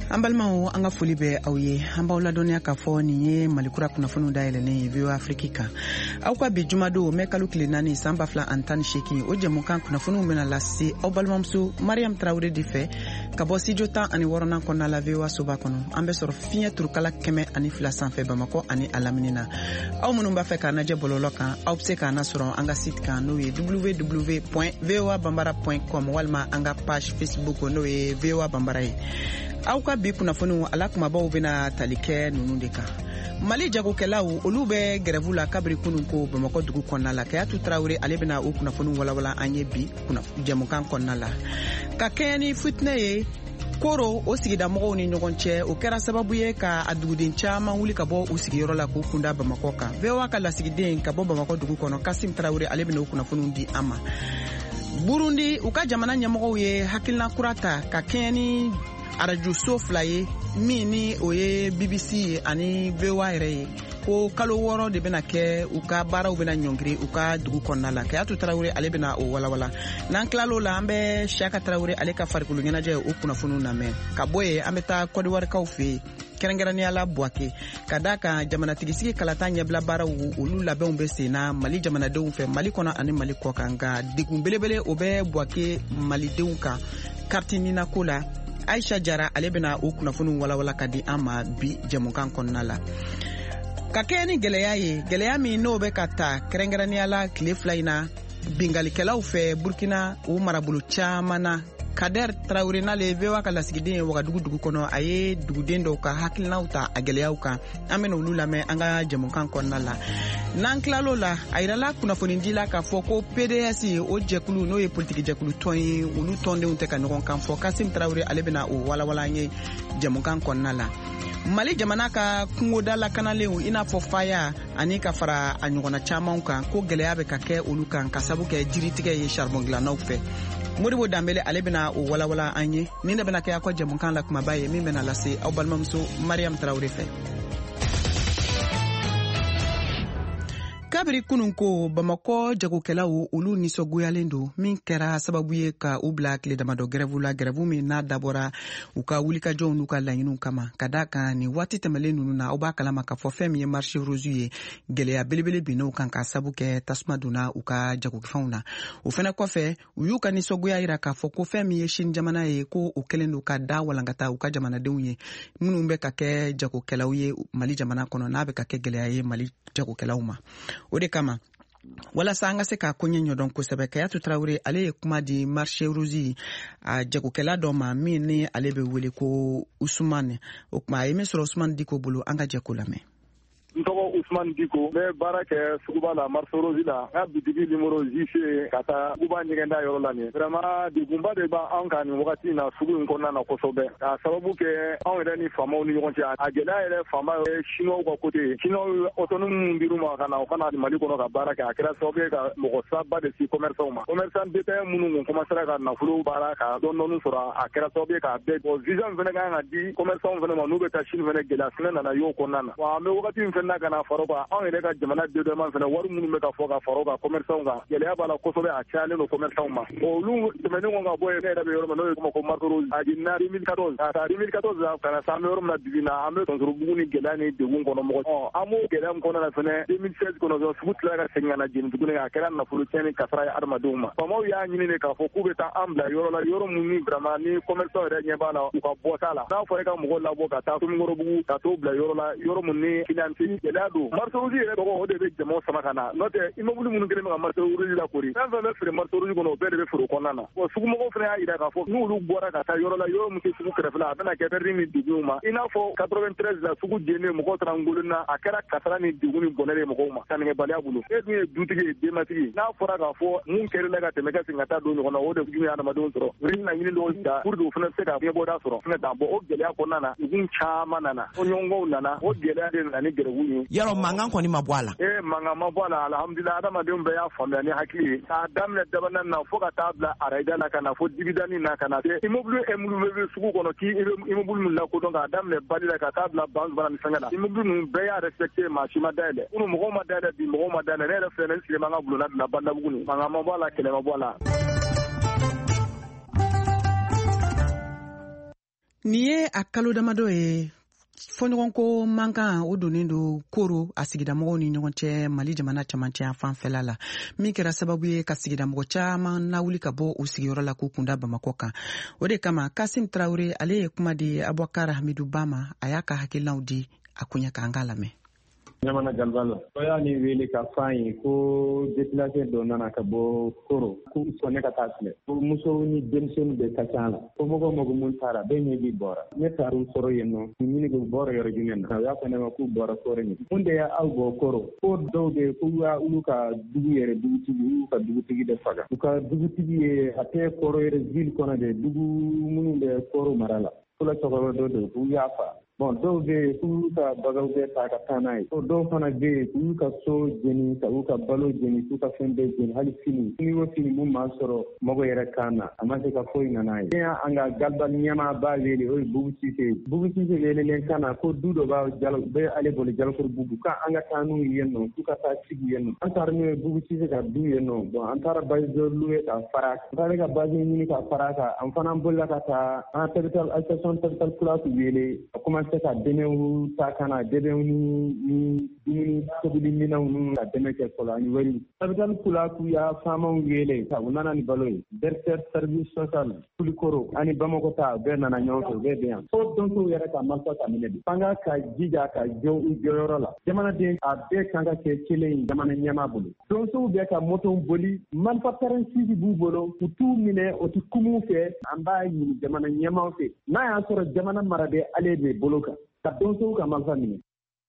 An balimaw an ka foli bɛ aw ye. An b'aw ladɔnniya k'a fɔ nin ye Malikura kunnafoniw dayɛlɛlen ye VOA Afrique kan. Aw ka bi jumadon mai kalo tile 4 san 2018 o jɛmukan kunnafoniw bɛna lase aw balimamuso Mariam Tarawele de fɛ ka bɔ studio 16 kɔnɔna la VOA Soba kɔnɔ. An bɛ sɔrɔ fiɲɛ turukala 102 sanfɛ Bamakɔ ani a lamini na. Aw minnu b'a fɛ k'a lajɛ bɔlɔlɔ kan aw bɛ se k'a nasɔrɔ an ka site kan n'o ye www.voabambara.com walima an ka page Facebook n'o ye VOA Bambara ye. Aw ka bi kunnafoniw ala kumabaw bɛna tali kɛ ninnu de kan. Mali jagokɛlaw olu bɛ grève la kabiri kunun ko Bamakɔ dugu kɔnɔna la. Kayatu Tarawele ale bɛna o kunnafoniw walawala an ye bi jɛmukan kɔnɔna la. Ka kɛɲɛ ni fitinɛ ye koro o sigida mɔgɔw ni ɲɔgɔn cɛ o kɛra sababu ye ka a duguden caman wuli ka bɔ u sigiyɔrɔ la k'u kunda Bamakɔ kan. VOA ka lasigiden ka bɔ Bamakɔ dugu kɔnɔ Kasim Tarawele ale bɛna o kunnafoniw di an ma. Burundi u ka jamana ɲɛmɔgɔw ye hakilina kura ta ka kɛɲɛ ni arajo so fila ye min ni o ye BBC ani VOA yɛrɛ ye ko kalo 6 de bɛna kɛ u ka baaraw bɛna ɲɔngiri u ka dugu kɔnɔna la. Kayatu Tarawele ale bɛna o walawala. N'an tilal'o la an bɛ Siyaka Tarawele ale ka farikolo ɲɛnajɛ o kunnafoniw lamɛn. Ka bɔ yen an bɛ taa Côte d'Ivoirekaw fɛ yen kɛrɛnkɛrɛnnenya la Buwake ka da kan jamanatigisi kalata ɲɛbila baaraw olu labɛnw bɛ sen na Mali jamanadenw fɛ Mali kɔnɔ ani Mali kɔ kan nka degun belebele o bɛ Buwake malidenw kan carte nina ko la. Aisha Jara ale bɛna o kunnafoniw walawala ka di an ma bi jɛmukan kɔnɔna la. Ka kɛɲɛ ni gɛlɛya ye gɛlɛya min n'o bɛ ka ta kɛrɛnkɛrɛnnenya la tile 2 in na bingalikɛlaw fɛ Burkina o marabolo caman na. Kader Traoré n'ale VOA ka lasigiden ye Wagadugu dugu kɔnɔ a ye duguden dɔw ka hakilinaw ta a gɛlɛyaw kan. An bɛna olu lamɛn an ka jɛmukan kɔnɔna la. N'an tilal'o la a yirala kunnafonidila k'a fɔ ko PDS o jɛkulu n'o ye politiki jɛkulu tɔn ye olu tɔndenw tɛ ka ɲɔgɔn kan fɔ. Kasim Tarawele ale bɛna o walawala an ye jɛmukan kɔnɔna la. Mali jamana ka kungoda lakanalen i n'a fɔ faya ani ka fara a ɲɔgɔnna camanw kan ko gɛlɛya bɛ ka kɛ olu kan ka sabu kɛ jiritigɛ ye charbon dilannaw fɛ. Modibo Dambele ale bɛna o walawala an ye nin de bɛna kɛ aw ka jɛmukan la kumaba ye min bɛna lase aw balimamuso Mariam Tarawele fɛ. Kabiri kunun ko Bamakɔ jagokɛlaw olu nisɔgoyalen don min kɛra sababu ye ka u bila tile damadɔ grève la grève min n'a dabɔra u ka wulikajɔw n'u ka laɲiniw kama ka da kan ni waati tɛmɛlen ninnu na aw b'a kalama ka fɔ fɛn min ye marché rose ye gɛlɛya belebele bin'o kan ka sabu kɛ tasuma donna u ka jagofɛnw na. O fɛnɛ kɔfɛ u y'u ka nisɔgoya yira k'a fɔ ko fɛn min ye Sini jamana ye ko o kɛlen don ka da walankata u ka jamanadenw ye minnu bɛ ka kɛ jagokɛlaw ye Mali jamana kɔnɔ n'a bɛ ka kɛ gɛlɛya ye Mali jagokɛlaw ma. O de kama walasa an ka se k'a koɲɛ ɲɔdɔn kosɛbɛ Kayatu Tarawele ale ye kuma di marché rose a jagokɛla dɔ ma min ni ale bɛ wele ko Usumane. O kuma a ye min sɔrɔ Usumane Diko bolo an ka jɛ ko lamɛn. N tɔgɔ Usman Diko n bɛ baara kɛ suguba la marché rose la n ka bitigi numéro JC ka taa suguba ɲɛgɛnda yɔrɔ la nin vraiment degunba de b'an kan nin wagati in na sugu in kɔnɔna na kosɛbɛ k'a sababu kɛ anw yɛrɛ ni faamaw ni ɲɔgɔn cɛ a gɛlɛya yɛrɛ faama ye chinois ka côté chinois autonome min dir'u ma ka na u ka na Mali kɔnɔ ka baara kɛ a kɛra sababu ye ka mɔgɔ saba de si commerçants ma commerçant détaillant minnu kun commencera ka nafolo baara ka dɔɔni sɔrɔ a kɛra sababu ye k'a bɛɛ bɔ visa fɛnɛ kan ka di commerçants fɛnɛ ma n'u bɛ taa Chine fɛnɛ gɛlɛya fɛnɛ nana y'o kɔnɔna na wa an bɛ wagati min fɛnɛ na ka na faro kan anw yɛrɛ ka jamana dédouanement fɛnɛ wari minnu bɛ ka fɔ ka faro kan commerçants kan gɛlɛya b'a la kosɛbɛ a cayalen don commerçants ma olu tɛmɛnen kɔ ka bɔ yen ne yɛrɛ bɛ yɔrɔ min n'o ye kuma ko marché rose a jiginna 2014 ka taa 2014 la ka na se an bɛ yɔrɔ min na bi na an bɛ Tonsorɔbugu ni gɛlɛya ni degun kɔnɔ mɔgɔ an b'o gɛlɛya min kɔnɔna na fɛnɛ 2016 kɔnɔ dɔrɔn sugu tilala ka segin ka na jeni tuguni a kɛra nafolo tiɲɛ ni kasara ye adamadenw ma faamaw y'a ɲini de k'a fɔ k'u bɛ taa an bila yɔrɔ la yɔrɔ min ni vraiment ni commerçants yɛrɛ ɲɛ b'a la u ka bɔ t'a la n'a fɔra ka mɔgɔw labɔ ka taa Tomikɔrɔbugu ka t'o bila yɔrɔ la yɔrɔ min ni client gɛlɛya don marché rose yɛrɛ tɔgɔ o de bɛ jamaw sama ka na n'o tɛ immeuble minnu kɛlen bɛ ka marché rose la kori fɛn fɛn bɛ feere marché rose kɔnɔ o bɛɛ de bɛ feere o kɔnɔna na bon sugumɔgɔw fɛnɛ y'a yira k'a fɔ n'olu bɔra ka taa yɔrɔ la yɔrɔ min tɛ sugu kɛrɛfɛ la a bɛna kɛ perte ni degun ma i n'a fɔ 93 la sugu jenen mɔgɔw taara ngolo na a kɛra kasara ni degun ni bɔnɛ de mɔgɔw ma sannikɛbaliya bolo e dun ye dutigi ye denbatigi n'a fɔra k'a fɔ mun kɛrɛla ka tɛmɛ ka segin ka taa don ɲɔgɔn na o de tun ye adamadenw sɔrɔ u ye laɲini dɔw ta pour que u fɛnɛ bɛ se ka fiɲɛbɔda sɔrɔ fɛnɛ ta bon o gɛlɛya kɔnɔna na degun caman nana o ɲɔgɔnw nana o gɛlɛya de nana ni gɛrɛwu ye Yarɔ mankan kɔni ma bɔ a la mankan ma bɔ a la alhamdulillah adamadenw bɛɛ y'a faamuya ni hakili ye k'a daminɛ dabanan na fo ka taa bila arayida la ka na fo dibidani na ka na se immeuble bɛ sugu kɔnɔ k'i immeuble min lakodɔn k'a daminɛ bali la ka taa bila Banzubana ni fɛngɛ la immeuble ninnu bɛɛ y'a respecté maa si ma dayɛlɛ kunu mɔgɔw ma dayɛlɛ bi mɔgɔw ma dayɛlɛ ne yɛrɛ filɛ ne sigilen b'an ka bulonda bila Bandabugu nin mankan ma bɔ a la kɛlɛ ma bɔ a la Nin ye a kalo damadɔ ye fɔɲɔgɔnko man kan o donnen do koro a sigidamɔgɔw ni ɲɔgɔn cɛ Mali jamana camancɛ fanfɛla la min kɛra sababu ye ka sigidamɔgɔ caman lawuli ka bɔ o sigiyɔrɔ la k'u kunda Bamakɔ kan. O de kama Kasim Traoré ale ye kuma di Abubakar Hamidou Ba ma, a y'a ka hakilinaw di a kunya kan k'a lamɛn. Nyamana Galvalo oya ni wele ka fanyi ko déplacé do nana ka bo koro ko sone ka tasle ko muso ni densen be ka cala ko mogo mun tara be ni bi bora ne taru soro yenno ni go bora yoro junen na ya ko ne ma ku bora soro ni munde ya aw go koro ko dowde ko ya uluka dugu yere dugu tigi de faga ka dugu tigi ate koro yere zil kono de dugu munu de koro marala kula sokoro do ku ya fa bon dɔw bɛ yen k'u ka bagaw bɛɛ ta ka taa n'a ye dɔw fana bɛ yen k'u ka so jeni ka u ka balo jeni k'u ka fɛn bɛɛ jeni hali fini o fini mun b'a sɔrɔ mɔgɔ yɛrɛ kan na a ma se ka foyi nana ye an ka Garba ɲɛmaa b'a wele o ye Bubu Cisse welelen kan na ko du dɔ bɛ ale bolo Jalakɔrɔ Bubu k'an ka taa n'u ye yen nɔ k'u ka taa sigi yen nɔ an taara n'u ye Bubu Cisse ka du yen nɔ bon an taara base dɔ louer ka fara an taara ka base ɲini ka fara kan an fana bolila ka taa an association territoriale place wele a commencé ka dɛmɛw ta kana dɛmɛw ni dumuni tobili minɛnw ninnu ka dɛmɛ kɛ fɔlɔ ani wari capital kula k'u y'a faamaw wele ka u nana ni balo ye directeur service social Kulikoro ani Bamakɔ ta bɛɛ nana ɲɔgɔn fɛ u bɛɛ bɛ yan fo donsow yɛrɛ ka marifa ta minɛ bi fanga ka jija ka jɔ u jɔyɔrɔ la jamanaden a bɛɛ kan ka kɛ kelen ye jamana ɲɛmaa bolo donsow bɛ ka moto boli marifa pɛrɛnsisi b'u bolo u t'u minɛ o ti kumu fɛ an b'a ɲini jamana ɲɛmaaw fɛ n'a y'a sɔrɔ jamana mara bɛ ale de bolo kan ka donsow ka marifa minɛ.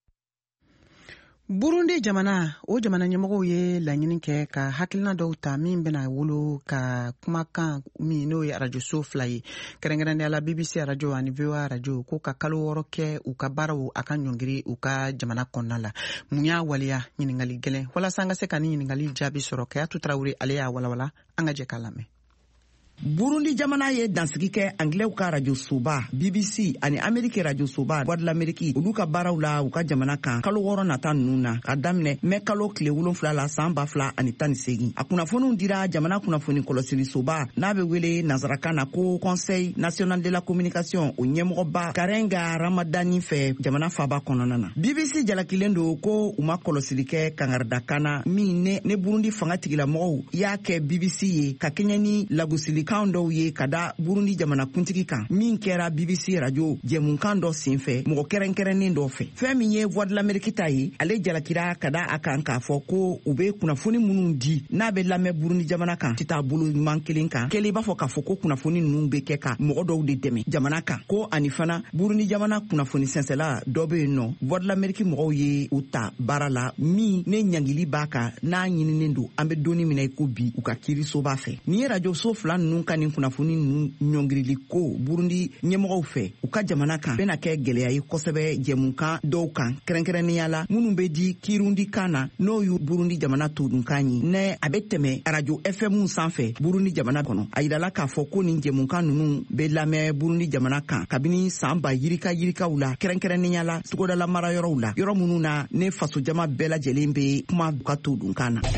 Burundi jamana o jamana ɲɛmɔgɔw ye laɲini kɛ ka hakilina dɔw ta min bɛna wolo ka kumakan min n'o ye radio so 2 ye kɛrɛnkɛrɛnnenya la BBC radio ani VOA radio ko ka kalo 6 kɛ u ka baaraw a ka ɲɔngiri u ka jamana kɔnɔna la mun y'a waleya ɲininkali gɛlɛn walasa an ka se ka ni ɲininkali jaabi sɔrɔ Kayatu Traoré ale y'a walawala an ka jɛ k'a lamɛn. Burundi jamana ye dansigi kɛ Anglais ka radio soba BBC ani Amerike radio soba Voix de l'Amérique olu ka baaraw la u ka jamana kan kalo 6 nata ninnu na ka daminɛ mɛ kalo tile 7 la san 2018 a kunnafoniw dira jamana kunnafoni kɔlɔsili soba n'a bɛ wele nazarakan na ko Conseil national de la communication o ɲɛmɔgɔba Karenga Ramadani fɛ jamana faba kɔnɔna na BBC jalakilen do ko u ma kɔlɔsili kɛ kangarida na min ne Burundi fanga tigilamɔgɔw y'a kɛ BBC ye ka kɛɲɛ ni lagosili kan dɔw ye ka da Burundi jamana kuntigi kan min kɛra BBC radio jɛmunkan dɔ senfɛ mɔgɔ kɛrɛnkɛrɛnnen dɔ fɛ fɛn min ye Voix de l'Amérique ta ye ale jalakira ka da a kan k'a fɔ ko u bɛ kunnafoni minnu di n'a bɛ lamɛn Burundi jamana kan tɛ taa bolo ɲuman kelen kan kelen b'a fɔ k'a fɔ ko kunnafoni ninnu bɛ kɛ ka mɔgɔ dɔw de dɛmɛ jamana kan ko ani fana Burundi jamana kunnafoni sɛnsɛla dɔ bɛ yen nɔ Voix de l'Amérique mɔgɔw ye u ta baara la min ne ɲangili b'a kan n'a ɲininen don an bɛ donni minɛ i ko bi u ka kiiri soba fɛ ni ye radio so 2 ninnu ka nin kunnafoni ninnu ɲɔngirili ko Burundi ɲɛmɔgɔw fɛ u ka jamana kan bɛna kɛ gɛlɛya ye kosɛbɛ jɛmunkan dɔw kan kɛrɛnkɛrɛnnenya la minnu bɛ di Kirundi kan na n'o y'u Burundi jamana todunkan ye ne a bɛ tɛmɛ radio FM sanfɛ Burundi jamana kɔnɔ a yirala k'a fɔ ko nin jɛmunkan ninnu bɛ lamɛn Burundi jamana kan kabini san ba yirikaw la kɛrɛnkɛrɛnnenya la togodala mara yɔrɔw la yɔrɔ minnu na ne faso jama bɛɛ lajɛlen bɛ kuma u ka todunkan na.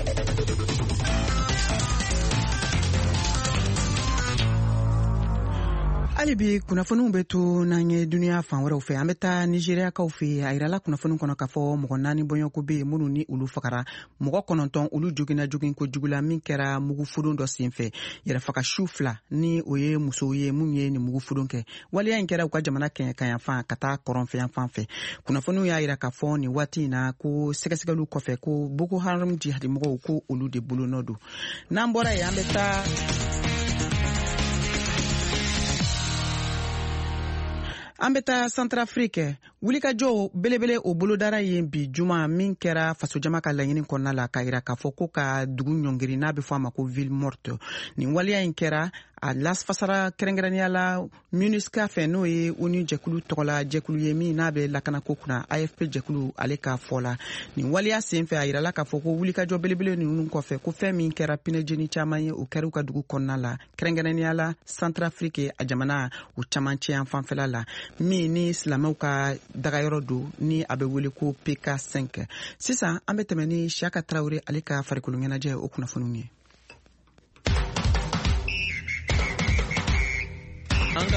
Hali bi kunnafoniw bɛ to n'an ye duniya fan wɛrɛw fɛ an bɛ taa Nigeriakaw fɛ a yirala kunnafoni kɔnɔ k'a fɔ mɔgɔ 4 bɔɲɔgɔnko bɛ yen minnu ni olu fagara mɔgɔ 9 olu joginna jogin kojugu la min kɛra mugufudon dɔ senfɛ yɛrɛfaga su 2 ni o ye musow ye mun ye nin mugufudon kɛ waleya in kɛra u ka jamana kɛɲɛkanyanfan ka taa kɔrɔnfɛyan fan fɛ kunnafoniw y'a yira k'a fɔ nin waati in na ko sɛgɛsɛgɛliw kɔfɛ ko Boko Haram jihadimɔgɔw ko olu de bolonɔ don n'an bɔra yen an bɛ taa an bɛ taa Centrafrique wulikajɔ belebele o bolodara yen bi juma min kɛra fasojama ka laɲini kɔnɔna la k'a yira k'a fɔ ko ka dugu ɲɔngiri n'a bɛ fɔ a ma ko ville morte nin waleya in kɛra a lasfasara kɛrɛnkɛrɛnnenya la MINUSCA fɛ n'o ye ONU jɛkulu tɔgɔla jɛkulu ye min n'a bɛ lakanako kunna AFP jɛkulu ale k'a fɔ la nin waleya senfɛ a yirala k'a fɔ ko wulikajɔ belebele ninnu kɔfɛ ko fɛn min kɛra pinɛjeni caman ye o kɛra u ka dugu kɔnɔna la kɛrɛnkɛrɛnnenya la Centrafrique a jamana u camancɛyan fanfɛla la min ni silamɛw ka dagayɔrɔ don ni a bɛ wele ko PK5 sisan an bɛ tɛmɛ ni Siaka Traoré ale ka farikolo ɲɛnajɛ o kunnafoniw ye. An ka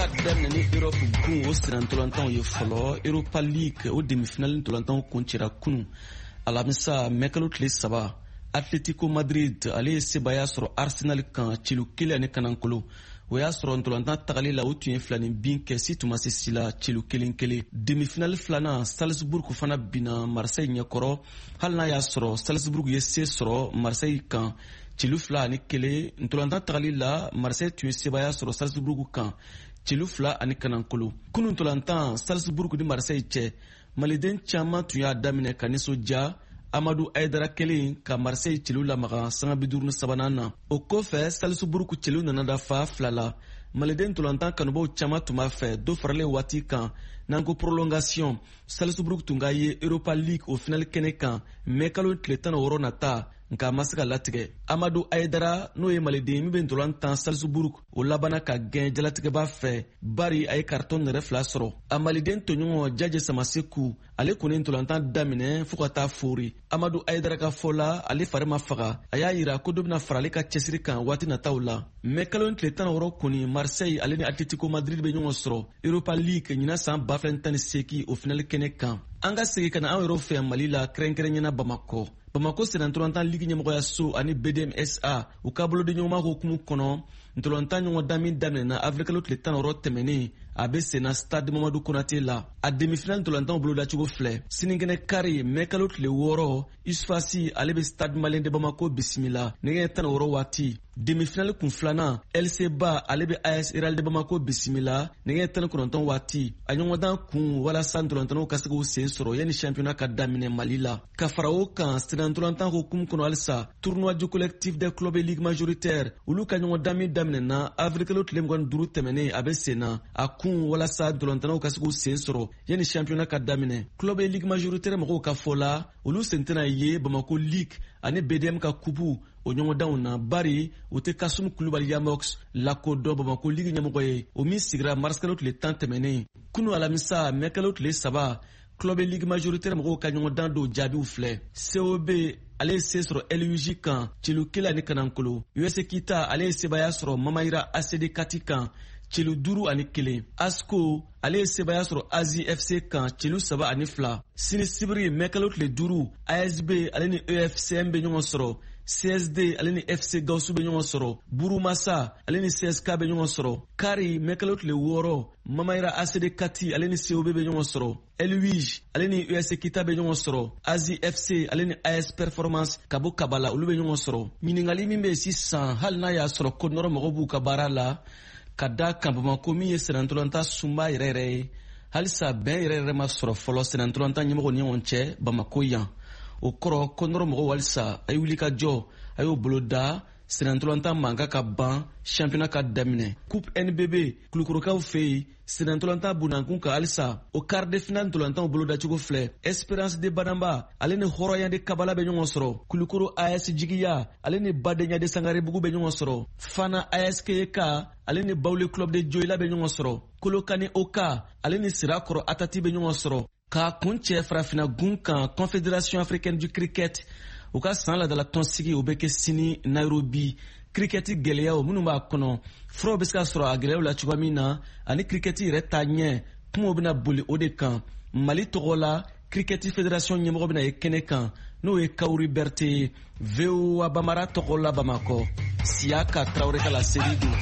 ka daminɛ ni Europe gun o sirantolantanw ye fɔlɔ. Europa League o demi-finale ntolantanw kuncɛra kunu alamisa mɛkalo tile 3. Atletico Madrid ale ye sebaya sɔrɔ Arsenal kan cilu 1 ani kanankolo. O y'a sɔrɔ ntolantan tagali la o tun ye 2 ni bin kɛ si tuma se si la cilu 1-1. Demi-finale 2nan Salzburg fana bina Marseille ɲɛkɔrɔ hali n'a y'a sɔrɔ Salzburg ye se sɔrɔ Marseille kan cilu 2 ani 1. Ntolantan tagali la Marseille tun ye sebaya sɔrɔ Salzburg kan cilu 2 ani kanankolo. Kunu ntolantan Salzburg ni Marseille cɛ maliden caman tun y'a daminɛ ka nisɔndiya Amadou Aïdara kelen ka Marseille cilu lamaga sanga 53 na. O kɔfɛ Salzburg cilu nana dafa 2 la. Maliden ntolantan kanubaw caman tun b'a fɛ dɔ faralen waati kan n'an ko prolongation. Salzburg tun ka ye Europa League o final kɛnɛ kan mais kalo tile 16 nata nka ma se ka latigɛ. Amadou Aïdara n'o ye maliden min bɛ ntolantan Salzburg o labana ka gɛn jalatigɛba fɛ bari a ye carton yɛrɛ 2 sɔrɔ. A maliden tɔɲɔgɔn Jaje Samaseku ale kɔni ntolantan daminɛ fo ka taa fori. Amadou Aïdara ka fɔ la ale fari ma faga a y'a yira ko dɔ bɛna fara ale ka cɛsiri kan waati nataw la. Mais kalo tile 16 kɔni Marseille ale ni Atletico Madrid bɛ ɲɔgɔn sɔrɔ Europa League ɲina san 2018 o final kɛnɛ kan. An ka segin ka na an yɛrɛw fɛ Mali la kɛrɛnkɛrɛnɲɛna Bamakɔ. Bamako sirantolantan Ligue ɲɛmɔgɔya so ani BDMSA u ka bolodenɲɔgɔnma hokumu kɔnɔ ntolantan ɲɔgɔn damin daminɛna avril kalo tile 16 tɛmɛnen a bɛ senna stade Mamadou Konate la. A demi-finale ntolantanw bolodacogo filɛ sinikɛnɛ kari mai kalo tile 6 Isfasi ale bɛ stade Malien de Bamako bisimila nɛgɛ 16 waati. Demi-finale kun 2nan LC Ba ale bɛ AS Real de Bamako bisimila nɛgɛ 19 waati. A ɲɔgɔndan kun walasa ntolantanw ka se k'u sen sɔrɔ yanni championnat ka daminɛ Mali la. Ka fara o kan ntolantan hokumu kɔnɔ halisa tournoi du collectif des clubs et ligue majoritaire olu ka ɲɔgɔn damin daminɛna avril kalo tile 25 tɛmɛnen a bɛ senna a kun walasa ntolantanw ka se k'u sen sɔrɔ yanni championnat ka daminɛ. Club et ligue majoritaire mɔgɔw ka fɔ la olu sen tɛna ye Bamako League ani BDM ka kubu o ɲɔgɔndanw na bari u tɛ Kasum Kulubali Yamox lakodɔn Bamako League ɲɛmɔgɔ ye o min sigira mars kalo tile 10 tɛmɛnen. Kunu alamisa mai kalo tile 3 Club et ligue majoritaire mɔgɔw ka ɲɔgɔndan dɔw jaabiw filɛ. COB ale ye se sɔrɔ LUJ kan cilu 1 ani kanankolo. US Kita ale ye sebaya sɔrɔ Mamayira ACD Kati kan cilu 5 ani 1. ASCO ale ye sebaya sɔrɔ Azi FC kan cilu 7 ani 2. Sini sibiri mai kalo tile 5 ASB ale ni EFCM bɛ ɲɔgɔn sɔrɔ. CSD ale ni FC Gausu bɛ ɲɔgɔn sɔrɔ. Burumasa ale ni CSK bɛ ɲɔgɔn sɔrɔ. Kari mai kalo tile 6 Mamayira ACD Kati ale ni COB bɛ ɲɔgɔn sɔrɔ. LUJ ale ni US Kita bɛ ɲɔgɔn sɔrɔ. Azi FC ale ni AS Performance ka bɔ Kabala olu bɛ ɲɔgɔn sɔrɔ. Ɲininkali min bɛ sisan hali n'a y'a sɔrɔ Côte Nord mɔgɔw b'u ka baara la ka da kan Bamako min ye senantolantan sunba yɛrɛ ye halisa bɛn yɛrɛ ma sɔrɔ fɔlɔ senantolantan ɲɛmɔgɔw ni ɲɔgɔn cɛ Bamako yan. O kɔrɔ Côte Nord mɔgɔw halisa a ye wuli ka jɔ a y'o bolo da senantolantan mankan ka ban championnat ka daminɛ. Coupe NBB kulukorokaw fɛ yen senantolantan bunankun ka halisa o quart de finale ntolantanw bolo dacogo filɛ. Espérance de Banamba ale ni Hɔrɔnya de Kabala bɛ ɲɔgɔn sɔrɔ. Kulukoro AS Jigiya ale ni Badenya de Sangarebugu bɛ ɲɔgɔn sɔrɔ. Fana AS Keyeka ale ni Bawule Club de Joyila bɛ ɲɔgɔn sɔrɔ. Kolokani Oka ale ni Sirakɔrɔ Atati bɛ ɲɔgɔn sɔrɔ. K'a kun cɛ farafina gun kan Confédération africaine du cricket u ka san ladala tɔnsigi o bɛ kɛ sini Nairobi. Cricket gɛlɛyaw minnu b'a kɔnɔ furaw bɛ se ka sɔrɔ a gɛlɛyaw la cogoya min na ani cricket yɛrɛ ta ɲɛ kumaw bɛna boli o de kan. Mali tɔgɔ la Cricket Fédération ɲɛmɔgɔ bɛna ye kɛnɛ kan n'o ye Kawuri Berté. VOA Bamara tɔgɔ la Bamakɔ Siyaka Traoré ka laseli don.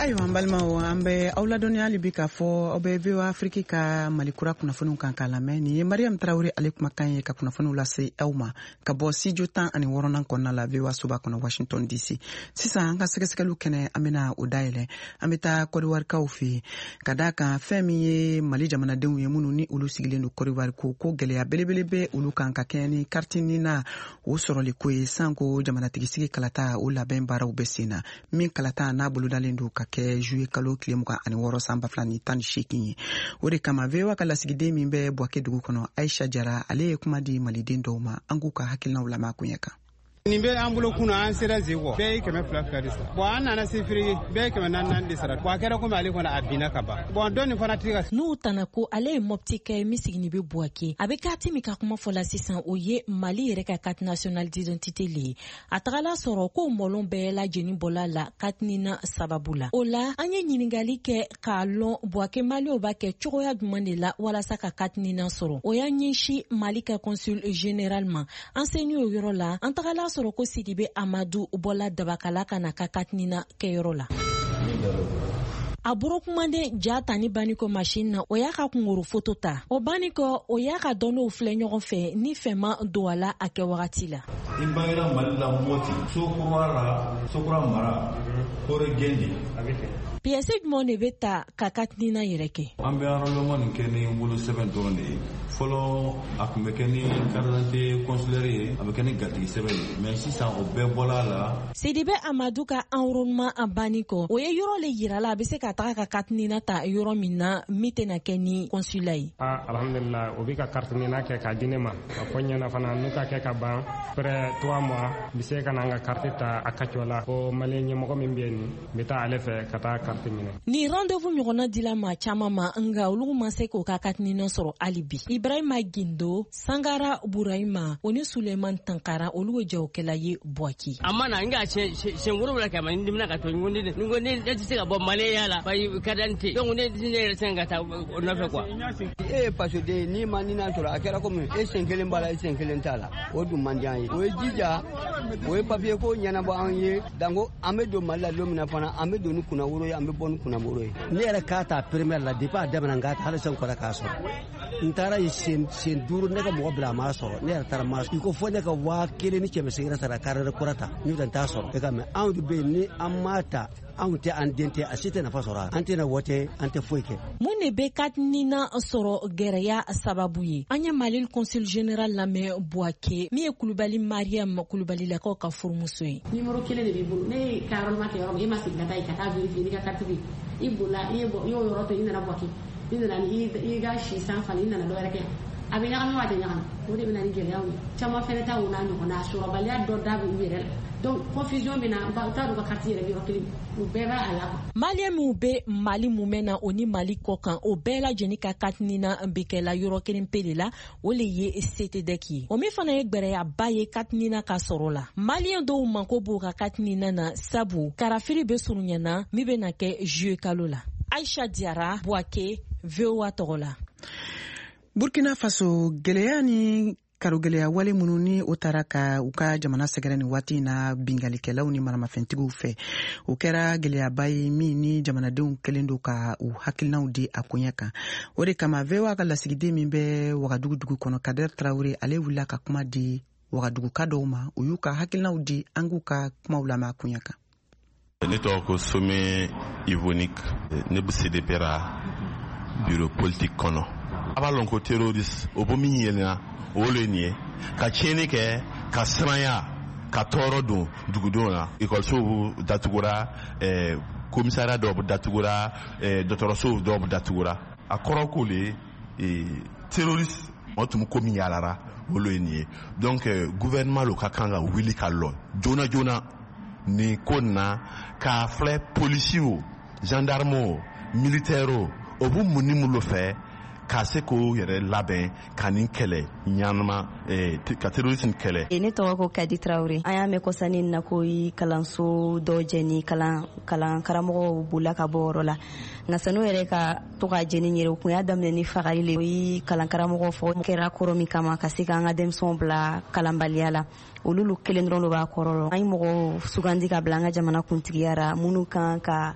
Ayiwa an balimaw an bɛ aw ladɔnniya hali bi k'a fɔ aw bɛ VOA Afrique ka Malikura kunnafoniw kan k'a lamɛn. Nin ye Mariam Tarawele ale kumakan ye ka kunnafoniw lase aw ma ka bɔ studio 16 kɔnɔna la VOA Soba kɔnɔ Washington DC. Sisan an ka sɛgɛsɛgɛliw kɛnɛ an bɛna o dayɛlɛ. An bɛ taa Côte d'Ivoire kaw fɛ yen ka d'a kan fɛn min ye Mali jamanadenw ye minnu ni olu sigilen don Côte d'Ivoire ko gɛlɛya belebele bɛ olu kan ka kɛɲɛ ni carte na o sɔrɔli ko ye san ko jamanatigi sigi kalata o labɛn baaraw bɛ sen na. Min kalata n'a bolodalen don ka kɛ juillet kalo tile 26 san 2018 ye. O de kama VOA ka lasigiden min bɛ Buake dugu kɔnɔ Aisha Jara ale ye kuma di maliden dɔw ma an k'u ka hakilinaw lamɛn kuɲɛ kan. Nin bɛ an bolo kunna an sera Zego bɛɛ ye 200 de sara. Bon an nana se Firigi bɛɛ ye 400 de sara. Bon a kɛra komi ale kɔni a binna ka ban. Bon dɔɔni fana tɛ ka n'u tana ko ale ye mɔpti kɛ min sigini bɛ Buake. A bɛ kati min ka kuma fɔ la sisan o ye Mali yɛrɛ ka carte nationale d'identité le. A tagala sɔrɔ ko mɔlɔn bɛɛ lajɛlen bɔla la carte na sababu la. O la an ye ɲininkali kɛ k'a lɔn Buake Malien b'a kɛ cogoya jumɛn de la walasa ka carte na sɔrɔ. O y'a ɲɛsin Mali ka consul général ma. An seni o yɔrɔ la an tagala sɔrɔ ko Sidibe Amadou Bola Dabakala kana ka katnina kɛyɔrɔ la. A burokumande ja tani baniko machine na o y'a ka kunguru photo ta. O baniko o y'a ka dɔnniw filɛ ɲɔgɔn fɛ ni fɛma don a la a kɛ wagati la. I bangira Mali la Moti, Sokura Mara, Kore Gendi. Pièce jumɛn de bɛ ta ka katnina yɛrɛ kɛ? An bɛ enrôlement nin kɛ ni wolo sɛbɛn dɔrɔn de ye. Fɔlɔ a tun bɛ kɛ ni carte d'identité consulaire ye, a bɛ kɛ ni gatigi sɛbɛn ye. Mais sisan o bɛɛ bɔla la. Sidibe Amadou ka enrôlement a banni kɔ, o ye yɔrɔ le yira la a bɛ se ka taga ka katnina ta yɔrɔ min na min tɛna kɛ ni consulat ye. Alhamdulillah o bɛ ka katnina kɛ k'a di ne ma. A ko ɲɛna fana n'u ka kɛ ka ban près 3 mois bɛ se ka na an ka carte ta a kacɔ la. Ko Malien ɲɛmɔgɔ min bɛ yen n bɛ taa ale fɛ ka taa carte minɛ. Ni rendez-vous ɲɔgɔnna dila maa caman ma nga olu ma se k'o ka katnina sɔrɔ hali bi. Ibrahima Gindo, Sangara Burahima, o ni Suleiman Tankara olu ye jagokɛla ye Buake. Amana nga senguru la kama ndimina ka to ngundi ne tse ka bɔ Malien la ba kadante donc ne yɛrɛ sen ka taa o nɔfɛ quoi. Parce que ni manina sɔrɔ a kɛra komi e sen kelen b'a la e sen kelen t'a la o dun man di an ye. O ye jija o ye papier ko ɲɛnabɔ an ye danko an bɛ don Mali la don min na fana an bɛ don ni kunnawolo ye an bɛ bɔ ni kunnawolo ye. Ne yɛrɛ k'a ta première la depuis a daminɛ n k'a ta hali sisan n kɔrɔ k'a sɔrɔ. N taara yen sen 5 ne ka mɔgɔ bila a m'a sɔrɔ ne yɛrɛ taara m'a sɔrɔ. I ko fɔ ne ka 1500 sara carré kɔrɔ ta ne bɛ t'a sɔrɔ. E ka mɛ anw de bɛ yen ni an m'a ta anw tɛ an den tɛ a si tɛ nafa sɔrɔ an tɛ na wɔtɛ an tɛ foyi kɛ. Mun de bɛ katnina sɔrɔ gɛrɛya sababu ye? An ye Mali consul général lamɛn Buake min ye Kulubali Mariam Kulubalilakaw ka furumuso ye. Numéro 1 de b'i bolo ne ye enrôlement kɛ yɔrɔ min e ma segin ka taa yen ka taa vérifier ni ka carte bɛ i bolila i y'o yɔrɔ to i nana Buake i nana ni i ka si sanfɛ i nana dɔ wɛrɛ kɛ a bɛ ɲagami wa a tɛ ɲagami o de bɛ na ni gɛlɛyaw ye caman fɛnɛ ta o n'a ɲɔgɔnna a sɔrɔbaliya dɔ da bɛ u yɛrɛ la donc confusion bɛ na u t'a dɔn ka carte yɛrɛ bɛ yɔrɔ kelen u bɛɛ b'a a la. Malien minnu bɛ Mali mumɛ na o ni Mali kɔ kan o bɛɛ lajɛlen ka katnina bɛ kɛla yɔrɔ kelen pe de la o le ye CTDEC ye. O min fana ye gbɛrɛyaba ye katnina ka sɔrɔ la. Malien dɔw mako b'u ka katnina na sabu karafiri bɛ surunyana min bɛ na kɛ juillet kalo la. Aisha Diara, Buake, VOA tɔgɔ la. Burkina Faso gɛlɛya ni karogɛlɛya wale minnu ni o taara ka u ka jamana sɛgɛrɛ ni waati na bingalikɛlaw ni maramafɛntigiw fɛ o kɛra gɛlɛyaba ye min ni jamanadenw kɛlen don ka u hakilinaw di a koɲɛ kan. O de kama VOA ka lasigiden min bɛ Wagadugu dugu kɔnɔ Kader Traoré ale wulila ka kuma di Wagadugu ka dɔw ma u y'u ka hakilinaw di an k'u ka kumaw lamɛn a koɲɛ kan. Ne tɔgɔ ko Sommet Yvonique ne bɛ CDP ra bureau politique kɔnɔ. A b'a lɔn ko terroriste o bɛ min yɛlɛnna o le nin ye ka tiɲɛni kɛ ka siranya ka tɔɔrɔ don dugudenw na école datugura commissariat dɔw datugura dɔgɔtɔrɔsow dɔw datugura a kɔrɔ ko le terroriste o tun ko min yalara o le nin ye donc gouvernement lo ka kan ka wuli ka lɔ joona joona ni ko na k'a filɛ policiers gendarmes militaires o b'u mun ni mun fɛ k'a se k'o yɛrɛ labɛn ka nin kɛlɛ ɲanama ka terrorisme kɛlɛ. Ne tɔgɔ ko Kadi Traoré. An y'a mɛn kɔsani na ko kalanso dɔ jɛni kalan karamɔgɔw bolila ka bɔ yɔrɔ la nka sanu yɛrɛ ka to ka jɛni yɛrɛ o kun y'a daminɛ ni fagali le o kalan karamɔgɔw fɔ kɛra kɔrɔ min kama ka se k'an ka denmisɛnw bila kalanbaliya la olu kelen dɔrɔn de b'a kɔrɔ an ye mɔgɔ sugandi ka bila an ka jamana kuntigiya ra minnu kan ka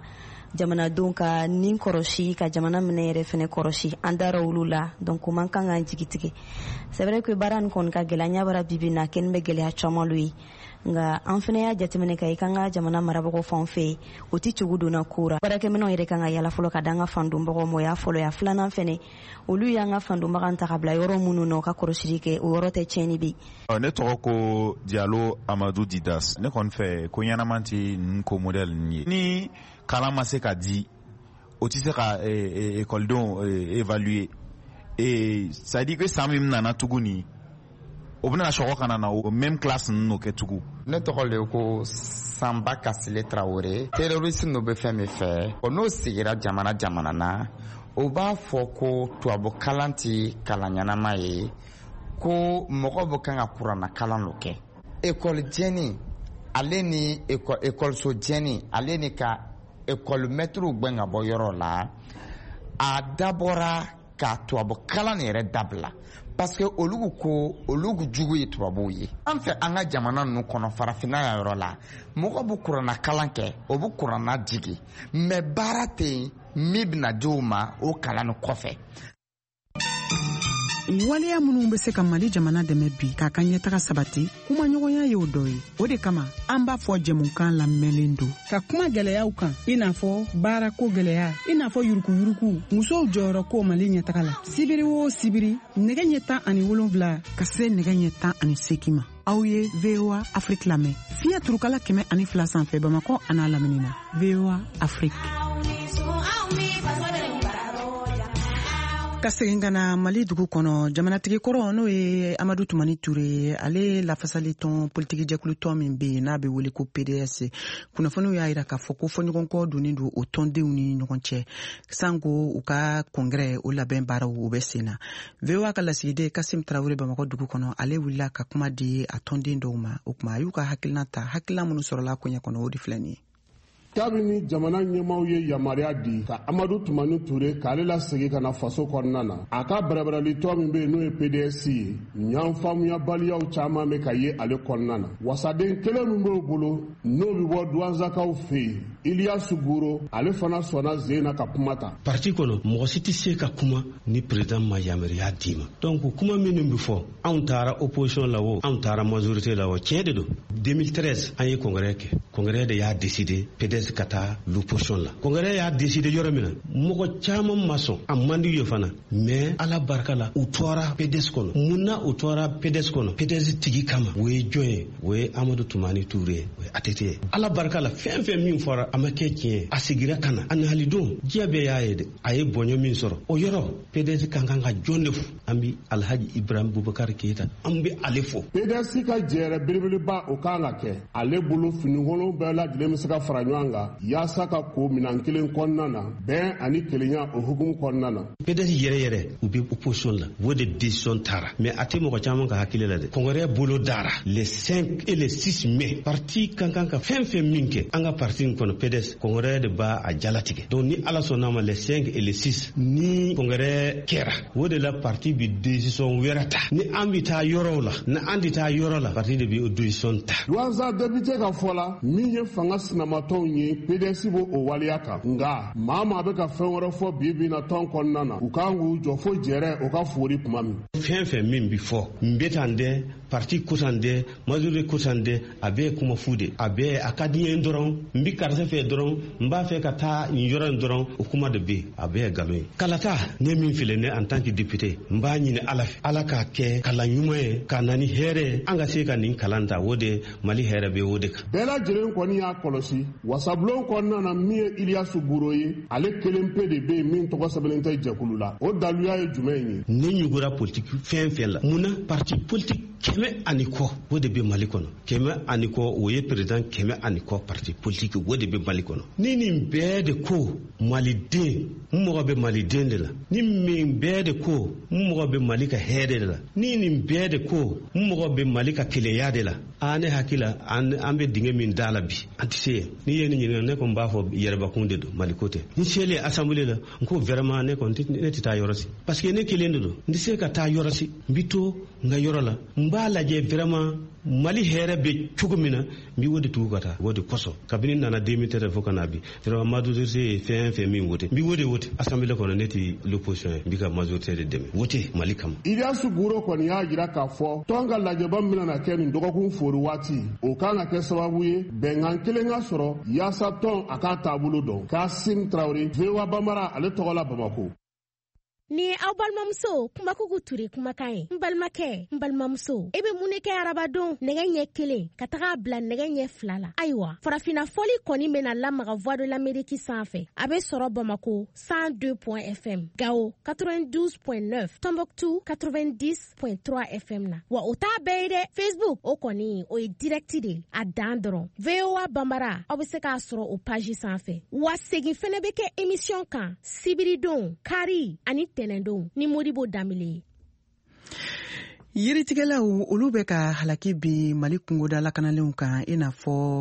jamanadenw ka nin kɔrɔsi ka jamana minɛ yɛrɛ fɛnɛ kɔrɔsi an dara olu la donc man kan k'an jigitigi. C'est vrai que baara nin kɔni ka gɛlɛn ɲa bara bibi na kɛni bɛ gɛlɛya caman lo ye nga an fɛnɛ y'a jateminɛ ka i kan ka jamana marabagaw fan fɛ o ti cogo donna kora baarakɛminɛw yɛrɛ kan ka yala fɔlɔ ka dan ka fandonbagaw ma o y'a fɔlɔ ya filanan fɛnɛ olu y'an ka fandonbaga ta ka bila yɔrɔ minnu na o ka kɔrɔsili kɛ o yɔrɔ tɛ tiɲɛni bi. Ne tɔgɔ ko Diallo Amadou Didas. Ne kɔni fɛ ko ɲɛnaman ti nin ko modèle nin ye ni kalan ma se ka di o ti se ka ekɔlidenw évaluer et ça dit que san min nana tuguni o bɛna sɔgɔ kana na o même classe ninnu kɛ tugun. Ne tɔgɔ le ko Sanba Kasile Traoré. Terroriste n'o bɛ fɛn min fɛ o n'o sigira jamana na o b'a fɔ ko tubabu kalan ti kalan ɲɛnama ye ko mɔgɔ bɛ kan ka kuranna kalan lo kɛ. École jɛni ale ni école jɛni ale ni ka école maître gbɛn ka bɔ yɔrɔ la a dabɔra ka tubabu kalan yɛrɛ dabila. Parce que olugu jugu ye tubabuw ye. An fɛ an ka jamana ninnu kɔnɔ farafinna ya yɔrɔ la mɔgɔ bɛ kuranna kalan kɛ o bɛ kuranna jigi mais baara tɛ yen min bɛna di o ma o kalan kɔfɛ. waleya minnu bɛ se ka Mali jamana dɛmɛ bi k'a ka ɲɛtaga sabati kuma ɲɔgɔnya ye o dɔ ye. O de kama an b'a fɔ jɛmukan lamɛnlen don ka kuma gɛlɛyaw kan i n'a fɔ baarako gɛlɛya i n'a fɔ yurukuyuruku musow jɔyɔrɔ ko Mali ɲɛtaga la sibiri o sibiri nɛgɛ ɲɛ 17 ka se nɛgɛ ɲɛ 18 ma. Aw ye VOA Afrique lamɛn fiɲɛ turukala 102 sanfɛ Bamakɔ a n'a lamini na. VOA Afrique. Ka segin ka na Mali dugu kɔnɔ jamanatigi kɔrɔ n'o ye Amadu Tumani Ture ale lafasali tɔn politiki jɛkulu tɔn min bɛ yen n'a bɛ wele ko PDS kunnafoniw y'a jira k'a fɔ ko fɔɲɔgɔnkɔ donnen don o tɔndenw ni ɲɔgɔn cɛ sanko u ka kɔngrɛ o labɛn baaraw o bɛ sen na. VOA ka lasigiden Kasim Tarawele Bamakɔ dugu kɔnɔ ale wulila ka kuma di a tɔnden dɔw ma o kuma a y'u ka hakilina ta hakilina minnu sɔrɔla koɲɛ kɔnɔ o de filɛ nin ye. Kabini jamana ɲɛmaw ye yamaruya di ka Amadu Tumani Ture k'ale lasegin ka na faso kɔnɔna na a ka bɛrɛbɛrɛlitɔ min bɛ yen n'o ye PDS ye ɲanfaamuyabaliyaw caman bɛ ka ye ale kɔnɔna na wasaden kelen min b'o bolo n'o bɛ bɔ Duwanzakaw fɛ yen Iliyasu Guro ale fana sɔnna zen na ka kuma ta. Parti kɔnɔ mɔgɔ si tɛ se ka kuma ni président ma yamaruya d'i ma donc kuma minnu bɛ fɔ anw taara opposition la o anw taara majorité la o tiɲɛ de don 2013 an ye congrès kɛ congrès de y'a décidé PDS ka taa l'opposition la congrès y'a décidé yɔrɔ min na mɔgɔ caman ma sɔn a man di u ye fana mais ala barika la u tɔɔra PDS kɔnɔ mun na u tɔɔra PDS kɔnɔ PDS tigi kama o ye jɔn ye o ye Amadu Tumani Ture ye o ye ATT ye ala barika la fɛn fɛn min fɔra a ma kɛ tiɲɛ a sigira ka na a nahalidenw diɲɛ bɛɛ y'a ye dɛ a ye bonya min sɔrɔ o yɔrɔ PDS kan ka jɔn de fo an bi Alhaji Ibrahim Bubakar Keita an bi ale fo. PDS ka jɛɛrɛ belebeleba o kan ka kɛ ale bolo finikolon bɛɛ lajɛlen bɛ se ka fara ɲɔgɔn kan yaasa ka ko minan kelen kɔnɔna na bɛn ani kelenya o hukumu kɔnɔna na. PDS yɛrɛ u bɛ opposition la o de décision taara mais a tɛ mɔgɔ caman ka hakili la dɛ congrès bolo dara le 5 et le 6 mai parti kan ka fɛn fɛn min kɛ an ka parti in kɔnɔ PDS congrès de b'a a jalatigɛ donc ni ala sɔnna ma le 5 et le 6 ni congrès kɛra o de la parti bi décision wɛrɛ ta ni an bi taa yɔrɔw la ni an ti taa yɔrɔ la parti de bi o décision ta. Luwanza député ka fɔ la min ye fanga sinamatɔnw ye PDS b'o o waleya kan nka maa maa bɛ ka fɛn wɛrɛ fɔ bi na tɔn kɔnɔna na u kan k'u jɔ fo jɛrɛ o ka fori tuma min. fɛn fɛn min bi fɔ n bɛ tan dɛ parti kusan dɛ majorité kusan dɛ a bɛɛ kuma fu de a bɛɛ a ka di n ye dɔrɔn n bi karisa fɛ dɔrɔn n b'a fɛ ka taa nin yɔrɔ in dɔrɔn o kuma de bɛ yen a bɛɛ ye nkalon ye. kalata ne min filɛ ne en tant que député n b'a ɲini ala fɛ ala k'a kɛ kalan ɲuman ye ka na ni hɛrɛ an ka se ka nin kalan ta o de Mali hɛrɛ bɛ o de kan. bɛɛ lajɛlen kɔni y'a kɔlɔsi wasabulon kɔnɔna na min ye Iliyasu Guro ye ale kelen pe de bɛ yen min tɔgɔ sɛbɛnnen tɛ jɛkulu la o daluya ye jumɛn ye. ne ɲugura politique fɛn fɛn la mun na parti politique 100 kɔ o de bɛ Mali kɔnɔ 100 kɔ o ye président 100 kɔ parti politique o de bɛ Mali kɔnɔ ni nin bɛɛ de ko maliden n mɔgɔ bɛ maliden de la ni min bɛɛ de ko n mɔgɔ bɛ Mali ka hɛrɛ de la ni nin bɛɛ de ko n mɔgɔ bɛ Mali ka kelenya de la a ne hakila an bɛ dingɛ min da la bi an tɛ se yen ni ye ne ɲininka ne kɔni b'a fɔ yɛrɛbakun de don Mali ko tɛ ni selen assemblée la n ko vraiment ne tɛ taa yɔrɔ si parce que ne kelen de don n tɛ se ka taa yɔrɔ si n bɛ to n ka yɔrɔ la n b'a lajɛ vraiment mali here be chugumina mi wodi tugata wodi koso kabini nana 2013 fo kana bi tero majorité fe mi wodi assemblée kono neti l'opposition bi ka majorité de deme wote mali kam Iliasu Guro kɔni y'a jira k'a fɔ tɔn ka lajɛba min na kɛ nin dɔgɔkun fori waati o kan ka kɛ sababu ye bɛnkan kelen ka sɔrɔ yaasa tɔn a k'a taabolo dɔn Kasim Traoré VOA Bambara ale tɔgɔ la Bamako. Ni aw balimamuso kumakugu ture kumakan ye n balimakɛ n balimamuso e be mun ne kɛ arabadon nɛgɛ ɲɛ kelen ka taga bila nɛgɛ ɲɛ fila la ayiwa farafina fɔli kɔni bena lamaga voix de l'Amérique sanfɛ a be sɔrɔ Bamako 102.fm Gao 92.9 Tombouctou 90.3 FM na wa o t'a bɛɛ ye dɛ Facebook o kɔni o ye direct de a dan dɔrɔn VOA Bambara aw be se k'a sɔrɔ o page sanfɛ wa segin fɛnɛ be kɛ émission kan sibiridon kari ani tenendon ni Modibo Damile. Yiritigɛlaw olu bɛ ka halaki bi Mali kungoda lakanalenw kan i n'a fɔ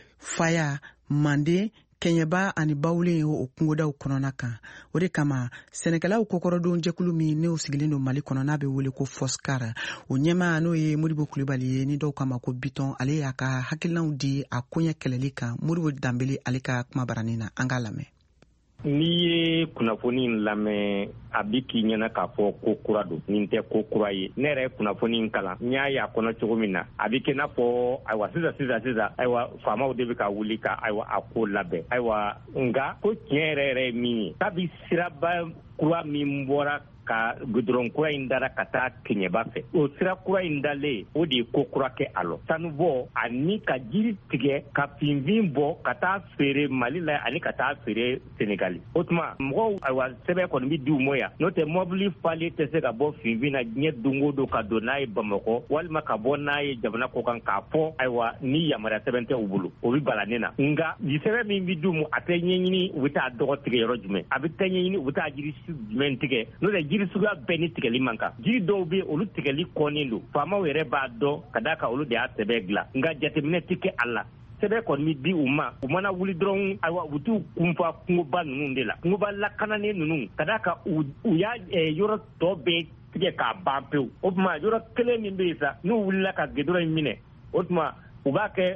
Faya, Mande, Keɲɛba ani Bawulen o kungodaw kɔnɔna kan. O de kama sɛnɛkɛlaw kokɔrɔdon jɛkulu min n'o sigilen don Mali kɔnɔ n'a bɛ wele ko Foskar. O ɲɛmaa n'o ye Modibo Kulibali ye ni dɔw kama ko Biton ale y'a ka hakilinaw di a koɲɛ kɛlɛli kan. Modibo Dambele ale ka kuma baranin na an k'a lamɛn. N'i ye kunnafoni in lamɛn a bi k'i ɲɛna k'a fɔ ko kura don nin tɛ ko kura ye ne yɛrɛ ye kunnafoni in kalan n y'a ye a kɔnɔ cogo min na a bi kɛ n'a fɔ ayiwa sisan ayiwa faamaw de bɛ ka wuli ka ayiwa a ko labɛn ayiwa nka ko tiɲɛ yɛrɛ ye min ye kabi siraba kura min bɔra ka goudron kura in dara ka taa Keɲɛba fɛ o sira kura in dalen o de ye ko kura kɛ a lɔ sanubɔ ani ka jiri tigɛ ka finfin bɔ ka taa feere Mali la ani ka taa feere Senegali o tuma mɔgɔw ayiwa sɛbɛn kɔni bi di u ma yan n'o tɛ mɔbili falen tɛ se ka bɔ finfin na diɲɛ don o don ka don n'a ye Bamakɔ walima ka bɔ n'a ye jamana kɔ kan k'a fɔ ayiwa ni yamaruya sɛbɛn tɛ u bolo o bi balannen na nka sɛbɛn min bi di u ma a tɛ ɲɛɲini u bɛ taa dɔgɔ tigɛ yɔrɔ jumɛn a bɛ tɛ ɲɛɲini u bɛ taa jiri jumɛn tigɛ n'o tɛ jiri suguya bɛɛ ni tigɛli man kan jiri dɔw bɛ olu tigɛli kɔnnen don faamaw yɛrɛ b'a dɔn ka d'a kan olu de y'a sɛbɛn dilan nka jateminɛ ti kɛ a la sɛbɛn kɔni mi di u ma u mana wuli dɔrɔn ayiwa u t'u kunfa kungoba ninnu de la kungoba lakananen ninnu ka d'a kan u y'a yɔrɔ tɔ bɛɛ tigɛ k'a ban pewu o tuma yɔrɔ kelen min bɛ yen sa n'u wulila ka gidɔrɔn in minɛ o tuma u b'a kɛ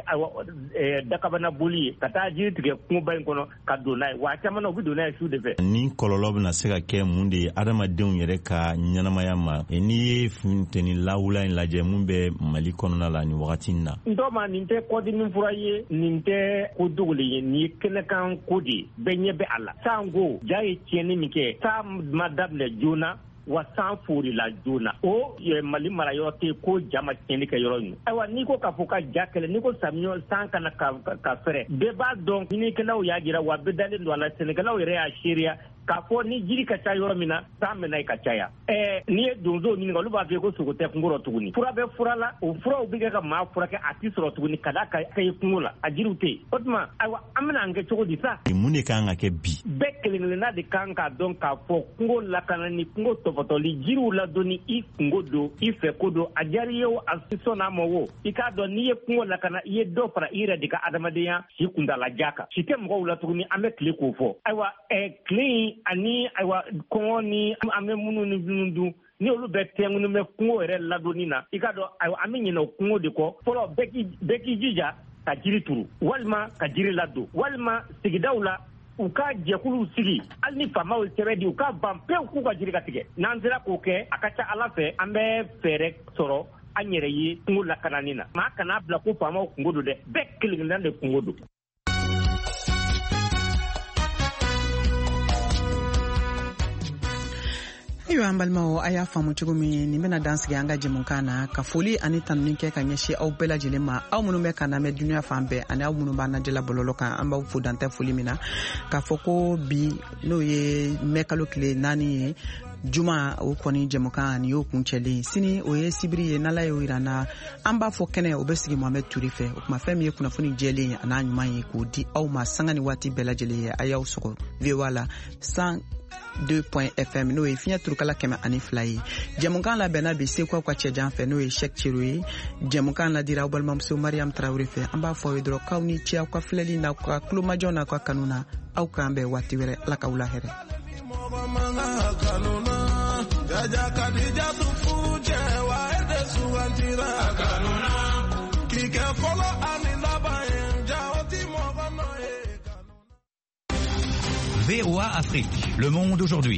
dakabana boli ye ka taa jiri tigɛ kungoba in kɔnɔ ka don n'a ye wa caman na u bɛ don n'a ye su de fɛ. Ni kɔlɔlɔ bɛna se ka kɛ mun de ye adamadenw yɛrɛ ka ɲɛnamaya ma n'i ye funteni lawula in lajɛ mun bɛ Mali kɔnɔna la nin wagati in na. N dɔ ma nin tɛ kɔdimi fura ye nin tɛ ko dogolen ye nin ye kɛnɛkan ko de ye bɛɛ ɲɛ bɛ a la sango ja ye tiɲɛni min kɛ san ma daminɛ joona wa san forila joona o Mali mara yɔrɔ tɛ ko jama tiɲɛni kɛ yɔrɔ in ayiwa n'i ko k'a fɔ ka ja kɛlɛ n'i ko samiɲɔ san kana ka fɛrɛ bɛɛ b'a dɔn ɲinikɛlaw y'a jira wa bɛɛ dalen don a la sɛnɛkɛlaw yɛrɛ y'a seereya k'a fɔ ni jiri ka ca yɔrɔ min na san mɛna ka caya n'i ye donsow ɲininka olu b'a fɔ ko sogo tɛ kungo rɔ tuguni fura bɛ fura la o furaw bɛ kɛ ka maa furakɛ a ti sɔrɔ tuguni ka d'a ka ye kungo la a jiriw tɛ yen o tuma ayiwa an bɛna an kɛ cogo di sa mun de kan ka kɛ bi bɛɛ kelen-kelenna de kan k'a dɔn k'a fɔ kungo lakanani kungo tɔpɔtɔli jiriw ladonni i kungo don i fɛ ko don a diyara i ye o a sɔn n'a ma o i k'a dɔn n'i ye kungo lakana i ye dɔ fara i yɛrɛ de ka adamadenya si kuntalajan kan si tɛ mɔgɔw la tuguni an bɛ tile k'o fɔ ayiwa tile ani ayiwa kɔngɔ ni an bɛ minnu ni minnu dun ni olu bɛ tɛŋunu bɛ kungo yɛrɛ ladonni na i ka dɔn ayiwa an bɛ ɲinɛ o kungo de kɔ fɔlɔ bɛɛ k'i jija ka jiri turu walima ka jiri ladon walima sigidaw la u ka jɛkuluw sigi hali ni faamaw ye sɛbɛn di u ka ban pewu k'u ka jiri ka tigɛ n'an sera k'o kɛ a ka ca ala fɛ an bɛ fɛɛrɛ sɔrɔ an yɛrɛ ye kungo lakanani na maa kana bila ko faamaw kungo don dɛ bɛɛ kelen-kelenna de kungo don. Ayiwa an balimaw a y'a faamu cogo min nin bɛna dansigi an ka jɛmukan na ka foli ani tanuni kɛ ka ɲɛsin aw bɛɛ lajɛlen ma aw minnu bɛ ka lamɛn duniya fan bɛɛ ani aw minnu b'an lajɛla bɔlɔlɔ kan an b'aw fo dantɛ foli min na k'a fɔ ko bi n'o ye mɛ kalo tile 4 ye juma o kɔni jɛmukan ni y'o kuncɛlen sini o ye sibiri ye n'ala y'o yira na an b'a fɔ kɛnɛ o bɛ sigi Mohamed Turi fɛ o tuma fɛn min ye kunnafoni jɛlen ye a n'a ɲuman ye k'o di aw ma sanga ni waati bɛɛ lajɛlen ye a y'aw sɔgɔ VOA la 102.fm n'o ye fiɲɛ turukala 102 ye jɛmukan labɛnna bi sekuw ka cɛjan fɛ n'o ye Cheikh Ciro ye jɛmukan ladira aw balimamuso Mariam Traoré fɛ an b'a fɔ aw ye dɔrɔn k'aw ni ce aw ka filɛli n'a ka kulomajɔ n'a ka kanu na aw k'an bɛn waati wɛrɛ ala k'aw lahɛrɛ. Jaja kadija tu fuje wa ede suwantira kanuna VOA Afrique, le monde aujourd'hui.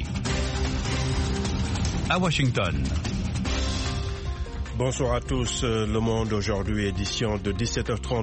À Washington. Bonsoir à tous, le monde aujourd'hui, édition de 17h30.